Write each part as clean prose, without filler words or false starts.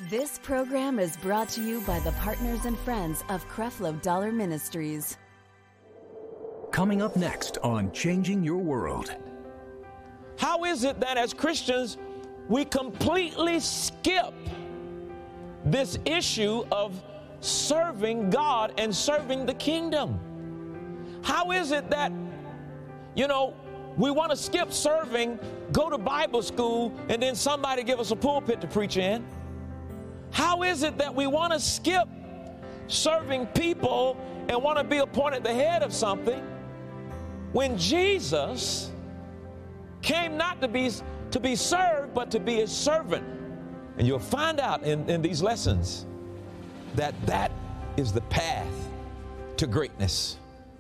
This program is brought to you by the partners and friends of Creflo Dollar Ministries. Coming up next on Changing Your World. How is it that as Christians, we completely skip this issue of serving God and serving the kingdom? How is it that, we want to skip serving, go to Bible school, and then somebody give us a pulpit to preach in? How is it that we want to skip serving people and want to be appointed the head of something when Jesus came not to be served, but to be a servant? And you'll find out in these lessons that is the path to greatness.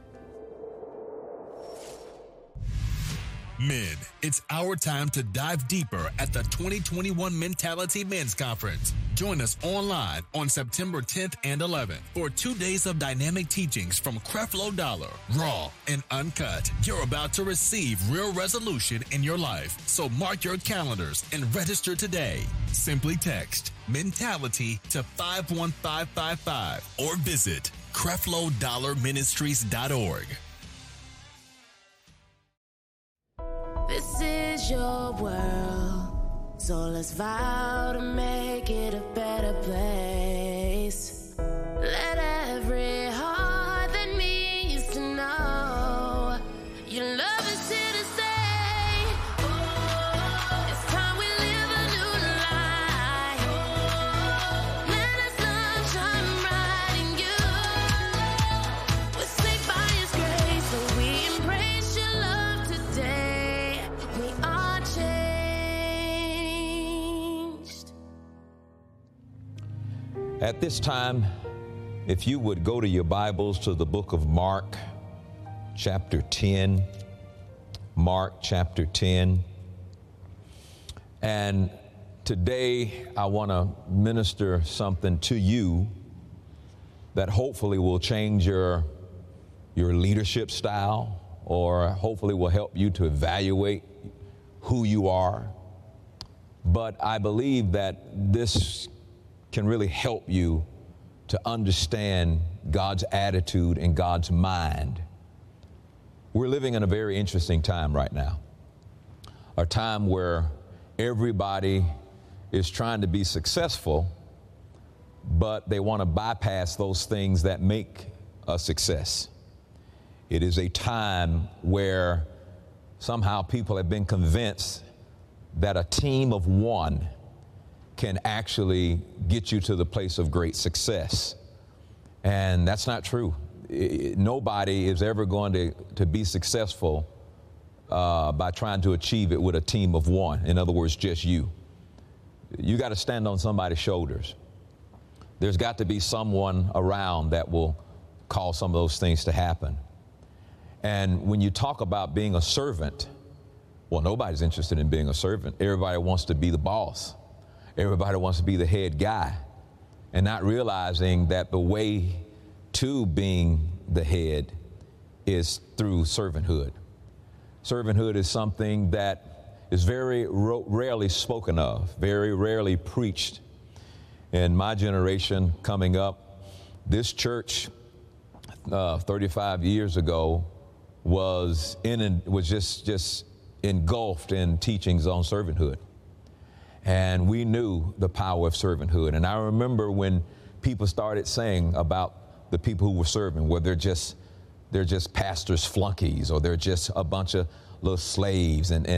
Men, it's our time to dive deeper at the 2021 Mentality Men's Conference. Join us online on September 10th and 11th for 2 days of dynamic teachings from Creflo Dollar, raw and uncut. You're about to receive real resolution in your life, so mark your calendars and register today. Simply text mentality to 51555 or visit CrefloDollarMinistries.org. This is your world, so let's vow to make it a better place. Let every heart that needs to know your love is here to stay. Oh, it's time we live a new life. Let us love shine bright in you. We're saved by His grace, so we embrace your love today. We are changed. At this time, if you would go to your Bibles to the book of Mark, chapter 10. Mark, chapter 10. And today I want to minister something to you that hopefully will change your leadership style, or hopefully will help you to evaluate who you are. But I believe that this can really help you to understand God's attitude and God's mind. We're living in a very interesting time right now, a time where everybody is trying to be successful, but they want to bypass those things that make a success. It is a time where somehow people have been convinced that a team of one can actually get you to the place of great success. And that's not true. Nobody is ever going to be successful by trying to achieve it with a team of one. In other words, just you. You got to stand on somebody's shoulders. There's got to be someone around that will cause some of those things to happen. And when you talk about being a servant, well, nobody's interested in being a servant. Everybody wants to be the boss. Everybody wants to be the head guy, and not realizing that the way to being the head is through servanthood. Servanthood is something that is very rarely spoken of, very rarely preached. In my generation coming up, this church 35 years ago was just engulfed in teachings on servanthood. And we knew the power of servanthood. And I remember when people started saying about the people who were serving, well, they're just pastors' flunkies, or they're just a bunch of little slaves, and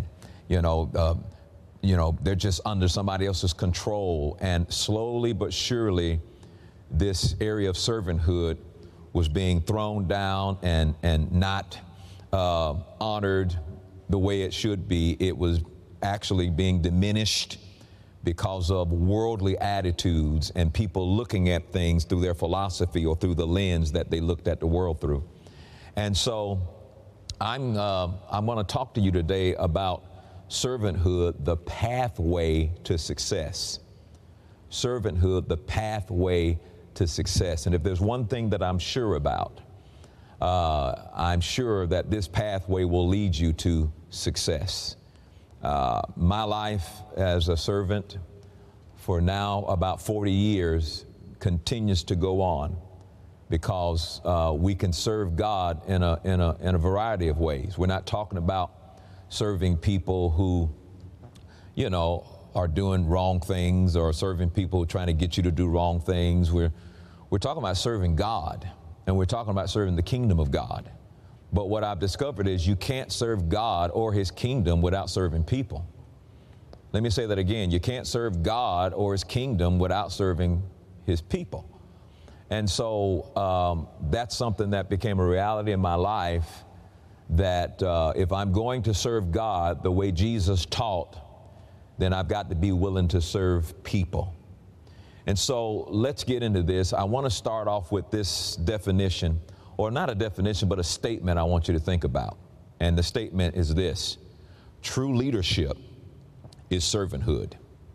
they're just under somebody else's control. And slowly but surely, this area of servanthood was being thrown down and not honored the way it should be. It was actually being diminished because of worldly attitudes and people looking at things through their philosophy or through the lens that they looked at the world through. And so I'm going to talk to you today about servanthood, the pathway to success. Servanthood, the pathway to success. And if there's one thing that I'm sure about, I'm sure that this pathway will lead you to success. My life as a servant for now about 40 years continues to go on, because we can serve God in a variety of ways. We're not talking about serving people who, you know, are doing wrong things, or serving people who are trying to get you to do wrong things. We're talking about serving God, and we're talking about serving the kingdom of God. But what I've discovered is you can't serve God or his kingdom without serving people. Let me say that again. You can't serve God or his kingdom without serving his people. And so that's something that became a reality in my life, that if I'm going to serve God the way Jesus taught, then I've got to be willing to serve people. And so let's get into this. I want to start off with this definition, or not a definition, but a statement I want you to think about. And the statement is this: true leadership is servanthood.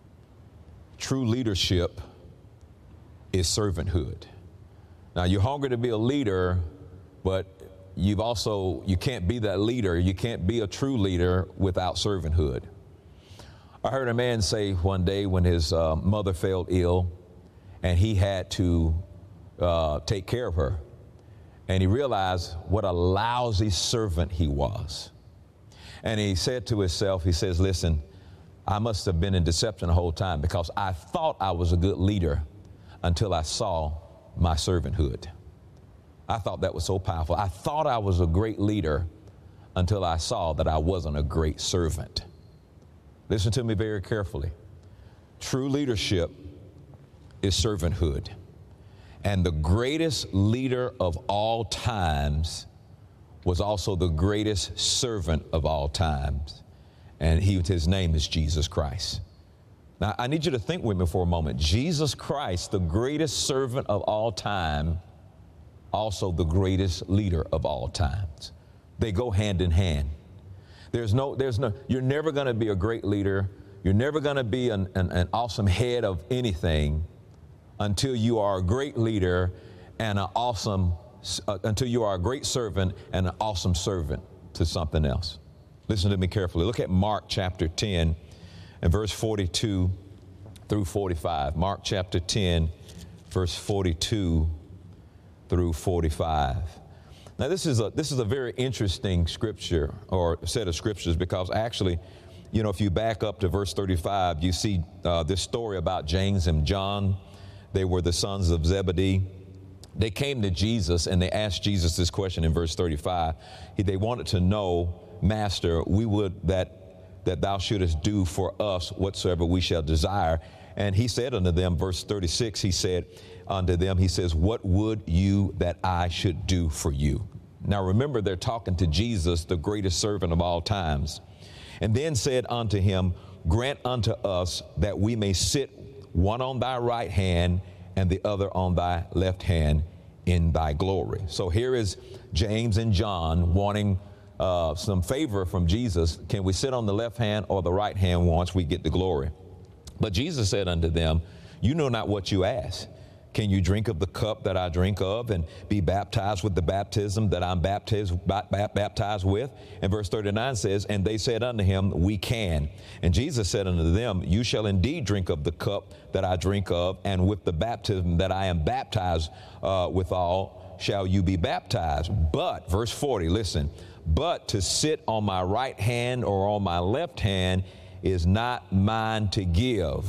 True leadership is servanthood. Now, you're hungry to be a leader, but you can't be that leader. You can't be a true leader without servanthood. I heard a man say one day when his mother fell ill and he had to take care of her, and he realized what a lousy servant he was. And he said to himself, he says, listen, I must have been in deception the whole time, because I thought I was a good leader until I saw my servanthood. I thought that was so powerful. I thought I was a great leader until I saw that I wasn't a great servant. Listen to me very carefully. True leadership is servanthood. And the greatest leader of all times was also the greatest servant of all times. And his name is Jesus Christ. Now, I need you to think with me for a moment. Jesus Christ, the greatest servant of all time, also the greatest leader of all times. They go hand in hand. You're never going to be a great leader. You're never going to be an awesome head of anything until you are a great leader and until you are a great servant and an awesome servant to something else. Listen to me carefully. Look at Mark chapter 10 and verse 42 through 45. Mark chapter 10, verse 42 through 45. Now, this is a very interesting scripture, or set of scriptures, because actually, you know, if you back up to verse 35, you see this story about James and John. They were the sons of Zebedee. They came to Jesus and they asked Jesus this question in verse 35. They wanted to know, Master, we would that thou shouldest do for us whatsoever we shall desire. And he said unto them, verse 36, he said unto them, he says, what would you that I should do for you? Now remember, they're talking to Jesus, the greatest servant of all times. And then said unto him, grant unto us that we may sit one on thy right hand and the other on thy left hand in thy glory. So here is James and John wanting some favor from Jesus. Can we sit on the left hand or the right hand once we get to glory? But Jesus said unto them, you know not what you ask. Can you drink of the cup that I drink of and be baptized with the baptism that I'm baptized with? And verse 39 says, and they said unto him, we can. And Jesus said unto them, you shall indeed drink of the cup that I drink of, and with the baptism that I am baptized withal shall you be baptized. But, verse 40, listen, but to sit on my right hand or on my left hand is not mine to give,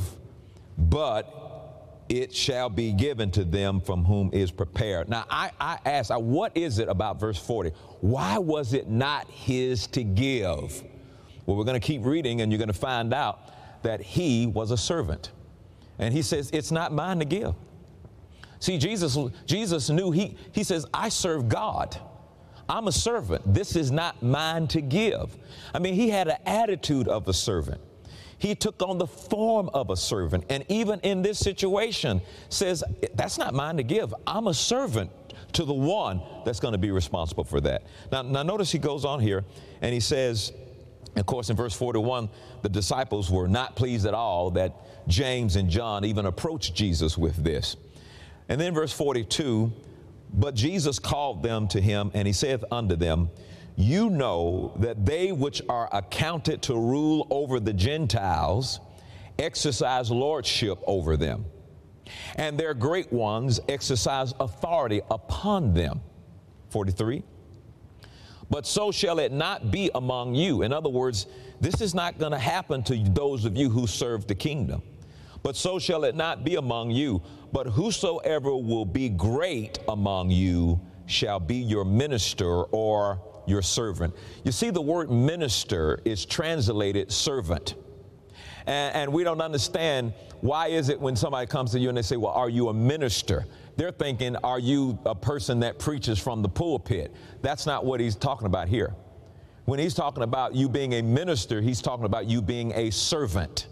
but it shall be given to them from whom is prepared. Now, I ask, what is it about verse 40? Why was it not his to give? Well, we're going to keep reading, and you're going to find out that he was a servant. And he says, it's not mine to give. See, Jesus knew, he says, I serve God. I'm a servant. This is not mine to give. I mean, he had an attitude of a servant. He took on the form of a servant. And even in this situation says, that's not mine to give. I'm a servant to the one that's going to be responsible for that. Now notice he goes on here and he says, of course, in verse 41, the disciples were not pleased at all that James and John even approached Jesus with this. And then verse 42, but Jesus called them to him, and he saith unto them, you know that they which are accounted to rule over the Gentiles exercise lordship over them, and their great ones exercise authority upon them. 43. But so shall it not be among you. In other words, this is not going to happen to those of you who serve the kingdom. But so shall it not be among you. But whosoever will be great among you shall be your minister or your servant. You see, the word minister is translated servant. And we don't understand why is it when somebody comes to you and they say, well, are you a minister? They're thinking, are you a person that preaches from the pulpit? That's not what he's talking about here. When he's talking about you being a minister, he's talking about you being a servant.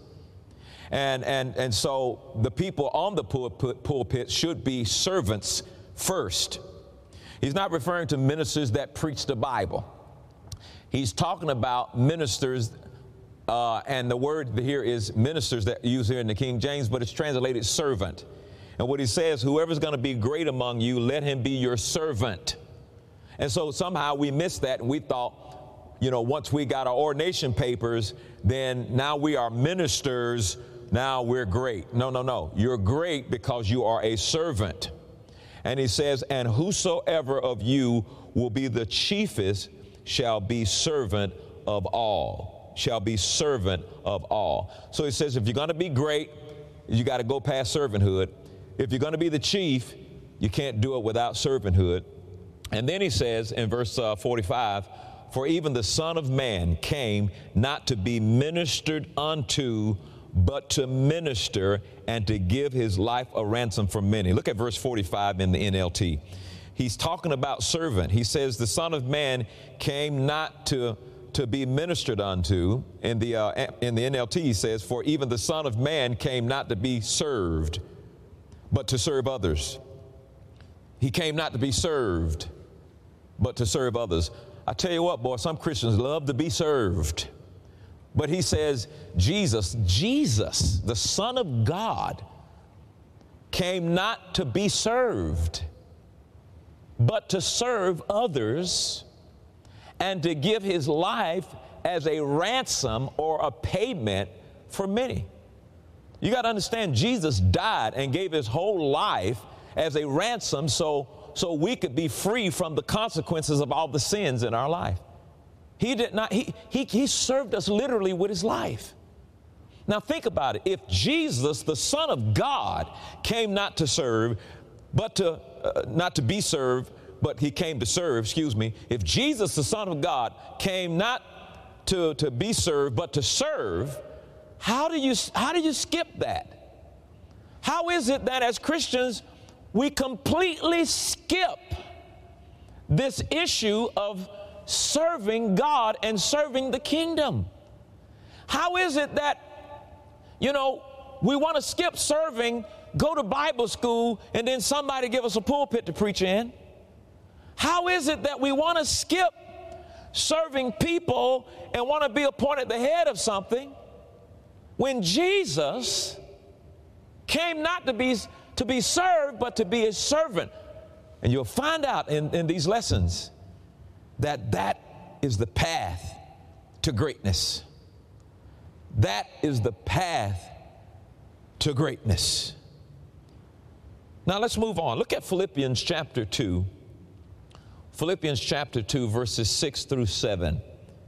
And so the people on the pulpit should be servants first. He's not referring to ministers that preach the Bible. He's talking about ministers, and the word here is ministers that use here in the King James, but it's translated servant. And what he says, whoever's going to be great among you, let him be your servant. And so somehow we missed that, and we thought, you know, once we got our ordination papers, then now we are ministers, now we're great. No. You're great because you are a servant. And he says, and whosoever of you will be the chiefest shall be servant of all. Shall be servant of all. So he says, if you're going to be great, you got to go past servanthood. If you're going to be the chief, you can't do it without servanthood. And then he says in verse 45, for even the Son of Man came not to be ministered unto, but to minister and to give his life a ransom for many. Look at verse 45 in the NLT. He's talking about servant. He says the Son of Man came not to be ministered unto. In the NLT he says, for even the Son of Man came not to be served, but to serve others. He came not to be served, but to serve others. I tell you what, boy, some Christians love to be served. But he says, Jesus, the Son of God, came not to be served, but to serve others and to give his life as a ransom or a payment for many. You got to understand, Jesus died and gave his whole life as a ransom so we could be free from the consequences of all the sins in our life. He did not, he served us literally with his life. Now think about it. If Jesus, the Son of God, came not to serve, but to, not to be served, but he came to serve, If Jesus, the Son of God, came not to be served, but to serve, how do you skip that? How is it that as Christians, we completely skip this issue of serving God and serving the kingdom? How is it that, we want to skip serving, go to Bible school, and then somebody give us a pulpit to preach in? How is it that we want to skip serving people and want to be appointed the head of something when Jesus came not to be served, but to be a servant? And you'll find out in these lessons that is the path to greatness. That is the path to greatness. Now let's move on. Look at Philippians chapter 2. Philippians chapter 2, verses 6 through 7.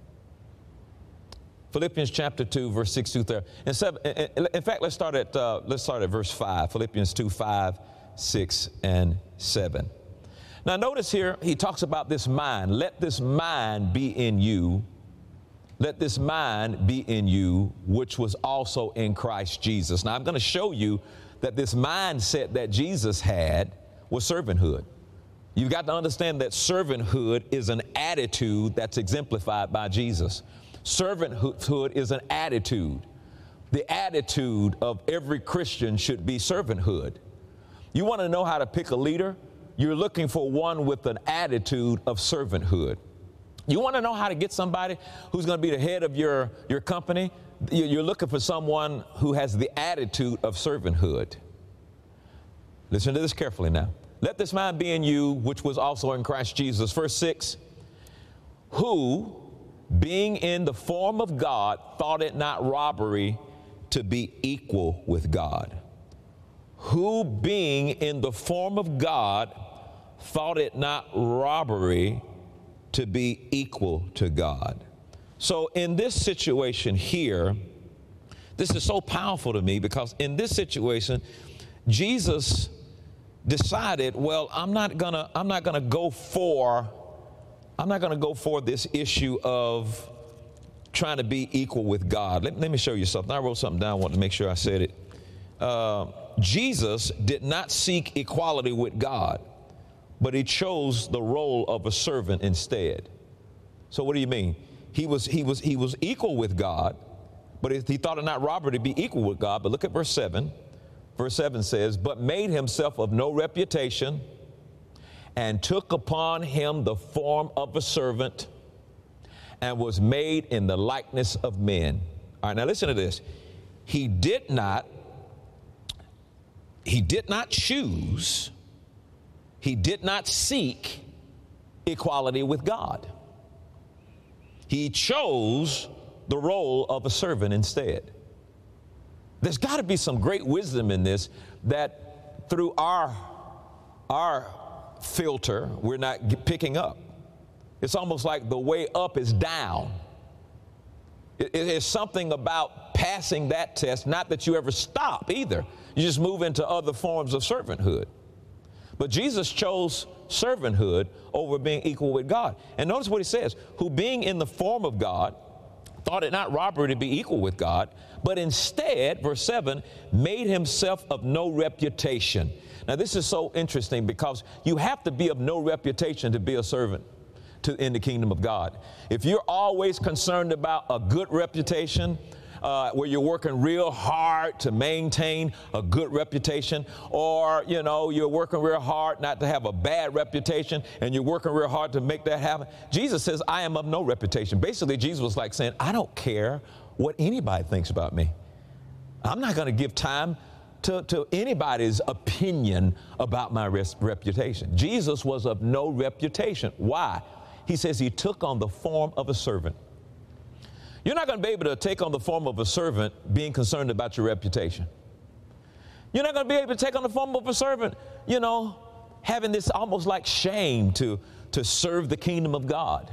Philippians chapter 2, verse 6 through 7. In fact, let's start at verse 5. Philippians 2, 5, 6, and 7. Now notice here, he talks about this mind. Let this mind be in you. Let this mind be in you, which was also in Christ Jesus. Now I'm going to show you that this mindset that Jesus had was servanthood. You've got to understand that servanthood is an attitude that's exemplified by Jesus. Servanthood is an attitude. The attitude of every Christian should be servanthood. You want to know how to pick a leader? You're looking for one with an attitude of servanthood. You want to know how to get somebody who's going to be the head of your company? You're looking for someone who has the attitude of servanthood. Listen to this carefully now. Let this mind be in you, which was also in Christ Jesus. Verse 6, who, being in the form of God, thought it not robbery to be equal with God, who being in the form of God thought it not robbery to be equal to God. So in this situation here, this is so powerful to me, because in this situation, Jesus decided, well, I'm not gonna go for this issue of trying to be equal with God. Let me show you something. I wrote something down. I want to make sure I said it. Jesus did not seek equality with God, but he chose the role of a servant instead. So what do you mean? He was equal with God, but he thought it not robbery to be equal with God. But look at verse 7. Verse 7 says, but made himself of no reputation, and took upon him the form of a servant, and was made in the likeness of men. All right, now listen to this. He did not choose, he did not seek equality with God. He chose the role of a servant instead. There's got to be some great wisdom in this, that through our filter, we're not picking up. It's almost like the way up is down. It is something about passing that test, not that you ever stop either. You just move into other forms of servanthood. But Jesus chose servanthood over being equal with God. And notice what he says, who being in the form of God, thought it not robbery to be equal with God, but instead, verse 7, made himself of no reputation. Now, this is so interesting, because you have to be of no reputation to be a servant in the kingdom of God. If you're always concerned about a good reputation, where you're working real hard to maintain a good reputation, or, you're working real hard not to have a bad reputation, and you're working real hard to make that happen. Jesus says, I am of no reputation. Basically, Jesus was like saying, I don't care what anybody thinks about me. I'm not going to give time to anybody's opinion about my reputation. Jesus was of no reputation. Why? He says he took on the form of a servant. You're not going to be able to take on the form of a servant being concerned about your reputation. You're not going to be able to take on the form of a servant, having this almost like shame to serve the kingdom of God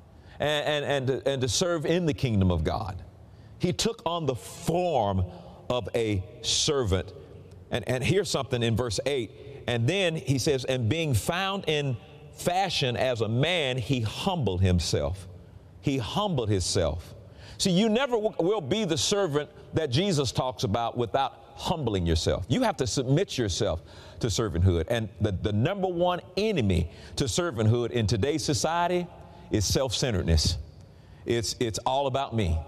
and to serve in the kingdom of God. He took on the form of a servant. And here's something in verse 8. And then he says, and being found in fashion as a man, he humbled himself. He humbled himself. See, you never will be the servant that Jesus talks about without humbling yourself. You have to submit yourself to servanthood. And the number one enemy to servanthood in today's society is self-centeredness. It's all about me.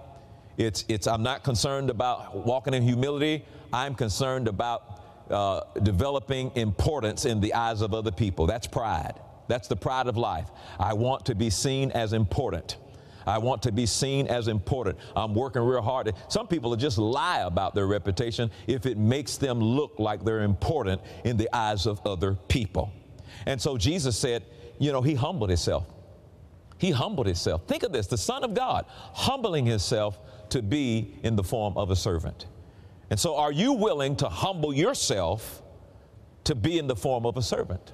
I'm not concerned about walking in humility. I'm concerned about developing importance in the eyes of other people. That's pride. That's the pride of life. I want to be seen as important. I want to be seen as important. I'm working real hard. Some people just lie about their reputation if it makes them look like they're important in the eyes of other people. And so Jesus said, he humbled himself. He humbled himself. Think of this, the Son of God humbling himself to be in the form of a servant. And so are you willing to humble yourself to be in the form of a servant?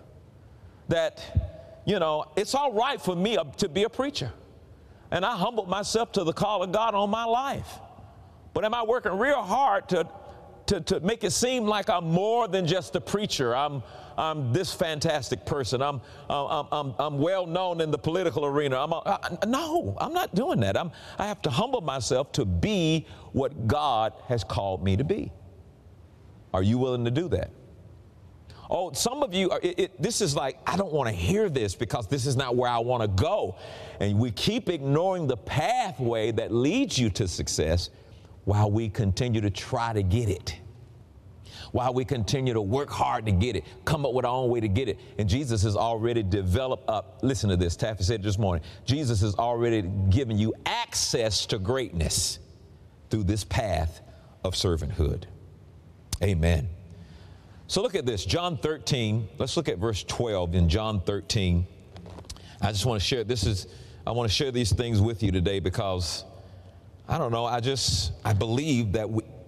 That, it's all right for me to be a preacher. And I humbled myself to the call of God on my life. But am I working real hard to make it seem like I'm more than just a preacher? I'm this fantastic person. I'm well known in the political arena. No, I'm not doing that. I have to humble myself to be what God has called me to be. Are you willing to do that? Oh, some of you, this is like, I don't want to hear this because this is not where I want to go. And we keep ignoring the pathway that leads you to success while we continue to try to get it. While we continue to work hard to get it, come up with our own way to get it. And Jesus has already developed listen to this, Taffy said this morning, Jesus has already given you access to greatness through this path of servanthood. Amen. So look at this, John 13. Let's look at verse 12 in John 13. I just want to share, I want to share these things with you today because, I don't know, I believe that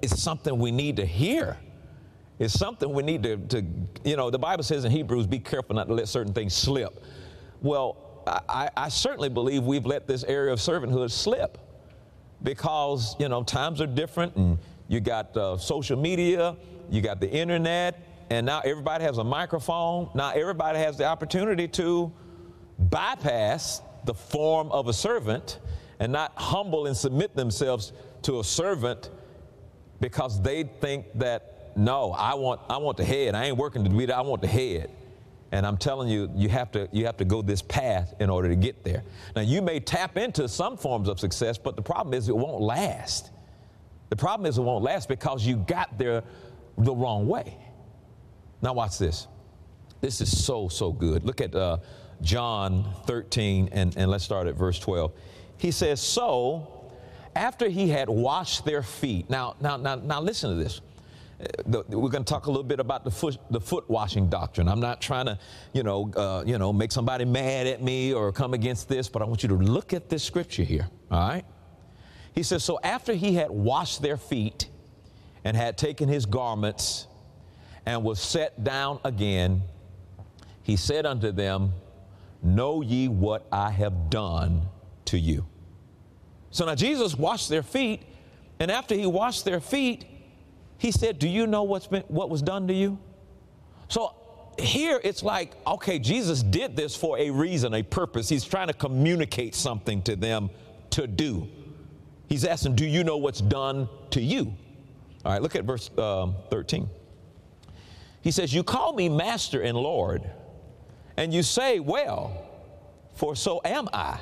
it's something we need to hear. It's something we need to the Bible says in Hebrews, be careful not to let certain things slip. Well, I certainly believe we've let this area of servanthood slip because, times are different, and you got social media, you got the internet, and now everybody has a microphone. Now everybody has the opportunity to bypass the form of a servant and not humble and submit themselves to a servant because they think that, no, I want the head. I ain't working to be there. I want the head. And I'm telling you, you have to go this path in order to get there. Now, you may tap into some forms of success, but the problem is it won't last. The problem is it won't last because you got there the wrong way. Now, watch this. This is so good. Look at John 13, and let's start at verse 12. He says, so after he had washed their feet. Now listen to this. We're going to talk a little bit about the foot washing doctrine. I'm not trying to, make somebody mad at me or come against this, but I want you to look at this scripture here. All right. He says, so after he had washed their feet and had taken his garments and was set down again, he said unto them, know ye what I have done to you? So now Jesus washed their feet, and after he washed their feet, he said, do you know what was done to you? So here it's like, okay, Jesus did this for a reason, a purpose. He's trying to communicate something to them to do. He's asking, do you know what's done to you? All right, look at verse 13. He says, you call me Master and Lord, and you say, well, for so am I.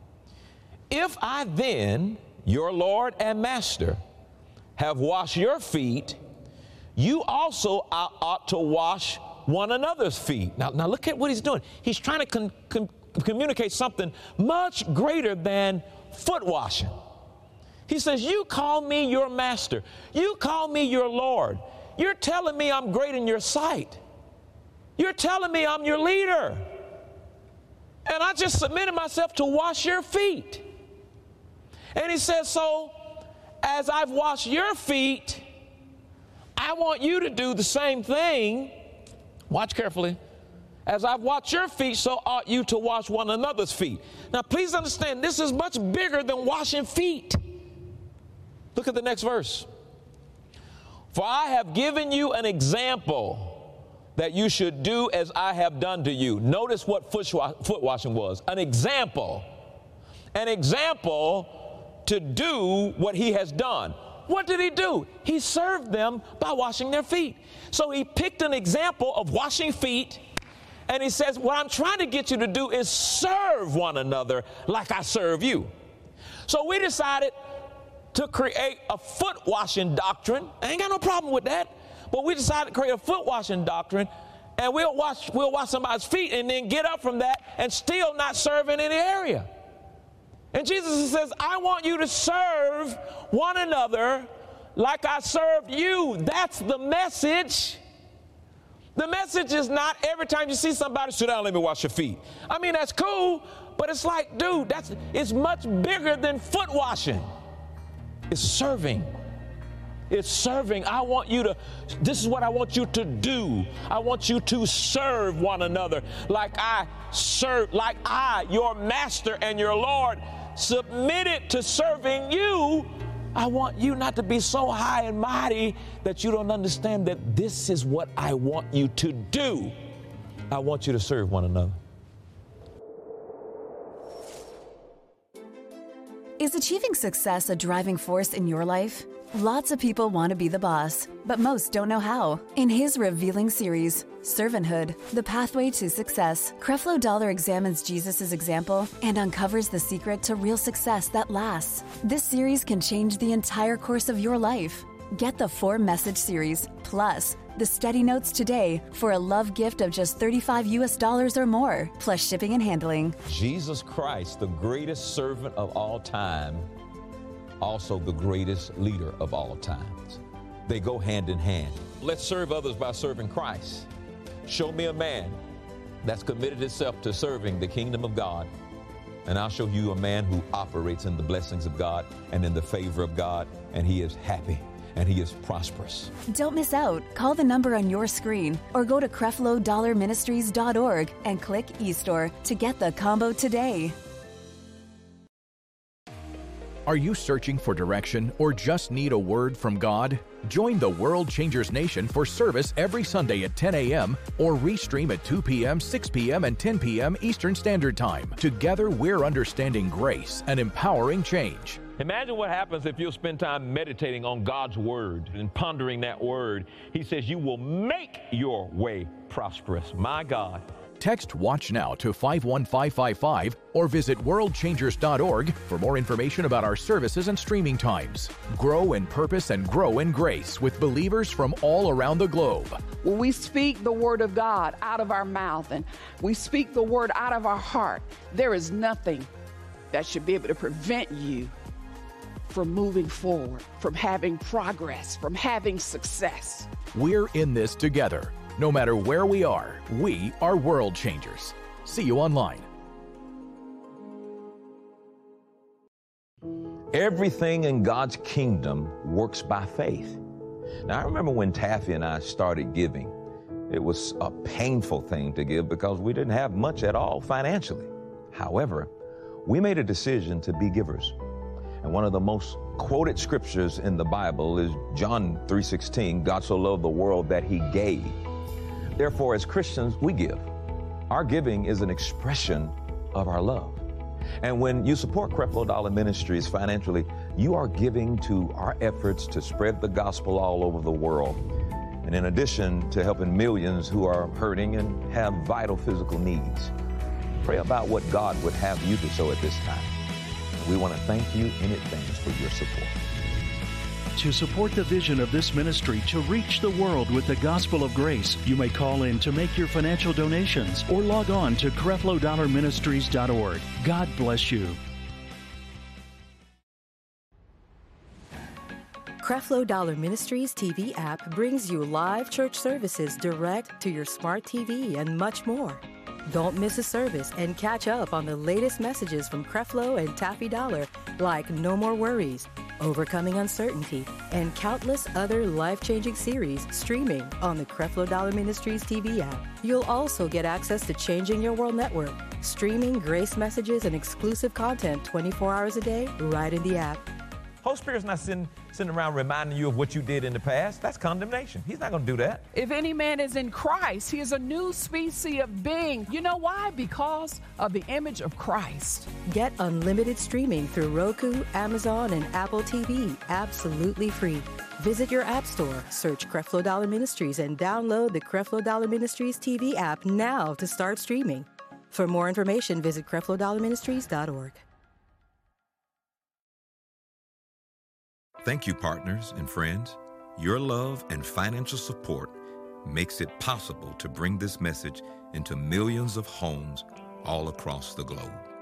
If I then, your Lord and Master, have washed your feet, you also ought to wash one another's feet. Now look at what he's doing. He's trying to communicate something much greater than foot washing. He says, you call me your master. You call me your Lord. You're telling me I'm great in your sight. You're telling me I'm your leader. And I just submitted myself to wash your feet. And he says, so as I've washed your feet, I want you to do the same thing. Watch carefully. As I've washed your feet, so ought you to wash one another's feet. Now, please understand, this is much bigger than washing feet. Look at the next verse. For I have given you an example that you should do as I have done to you. Notice what foot washing was. An example. An example to do what he has done. What did he do? He served them by washing their feet. So he picked an example of washing feet, and he says, what I'm trying to get you to do is serve one another like I serve you. So we decided to create a foot washing doctrine. I ain't got no problem with that. But we decided to create a foot washing doctrine, and we'll wash somebody's feet and then get up from that and still not serve in any area. And Jesus says, I want you to serve one another like I served you. That's the message. The message is not every time you see somebody, sit down, let me wash your feet. I mean, that's cool, but it's like, dude, it's much bigger than foot washing. It's serving. It's serving. This is what I want you to do. I want you to serve one another like I, your master and your Lord, submitted to serving you. I want you not to be so high and mighty that you don't understand that this is what I want you to do. I want you to serve one another. Is achieving success a driving force in your life? Lots of people want to be the boss, but most don't know how. In his revealing series, Servanthood, The Pathway to Success, Creflo Dollar examines Jesus' example and uncovers the secret to real success that lasts. This series can change the entire course of your life. Get the 4-message series, plus the study notes today for a love gift of just $35 or more, plus shipping and handling. Jesus Christ, the greatest servant of all time, also the greatest leader of all times. They go hand in hand. Let's serve others by serving Christ. Show me a man that's committed himself to serving the kingdom of God, and I'll show you a man who operates in the blessings of God and in the favor of God, and he is happy. and he is prosperous. Don't miss out. Call the number on your screen or go to CrefloDollarMinistries.org and click eStore to get the combo today. Are you searching for direction or just need a word from God? Join the World Changers Nation for service every Sunday at 10 a.m. or restream at 2 p.m., 6 p.m., and 10 p.m. Eastern Standard Time. Together, we're understanding grace and empowering change. Imagine what happens if you'll spend time meditating on God's word and pondering that word. He says you will make your way prosperous. My God. Text WATCH NOW to 51555 or visit worldchangers.org for more information about our services and streaming times. Grow in purpose and grow in grace with believers from all around the globe. When we speak the word of God out of our mouth and we speak the word out of our heart, there is nothing that should be able to prevent you from moving forward, from having progress, from having success. We're in this together. No matter where we are world changers. See you online. Everything in God's kingdom works by faith. Now, I remember when Taffy and I started giving, it was a painful thing to give because we didn't have much at all financially. However, we made a decision to be givers. And one of the most quoted scriptures in the Bible is John 3:16, God so loved the world that he gave. Therefore, as Christians, we give. Our giving is an expression of our love. And when you support Creflo Dollar Ministries financially, you are giving to our efforts to spread the gospel all over the world. And in addition to helping millions who are hurting and have vital physical needs, pray about what God would have you to sow at this time. And we want to thank you in advance for your support. To support the vision of this ministry to reach the world with the gospel of grace, you may call in to make your financial donations or log on to CrefloDollarMinistries.org. God bless you. Creflo Dollar Ministries TV app brings you live church services direct to your smart TV and much more. Don't miss a service and catch up on the latest messages from Creflo and Taffy Dollar, like No More Worries, Overcoming Uncertainty, and countless other life-changing series streaming on the Creflo Dollar Ministries TV app. You'll also get access to Changing Your World Network, streaming grace messages and exclusive content 24 hours a day right in the app. Holy Spirit's not sitting around reminding you of what you did in the past. That's condemnation. He's not going to do that. If any man is in Christ, he is a new species of being. You know why? Because of the image of Christ. Get unlimited streaming through Roku, Amazon, and Apple TV absolutely free. Visit your app store, search Creflo Dollar Ministries, and download the Creflo Dollar Ministries TV app now to start streaming. For more information, visit CrefloDollarMinistries.org. Thank you, partners and friends. Your love and financial support makes it possible to bring this message into millions of homes all across the globe.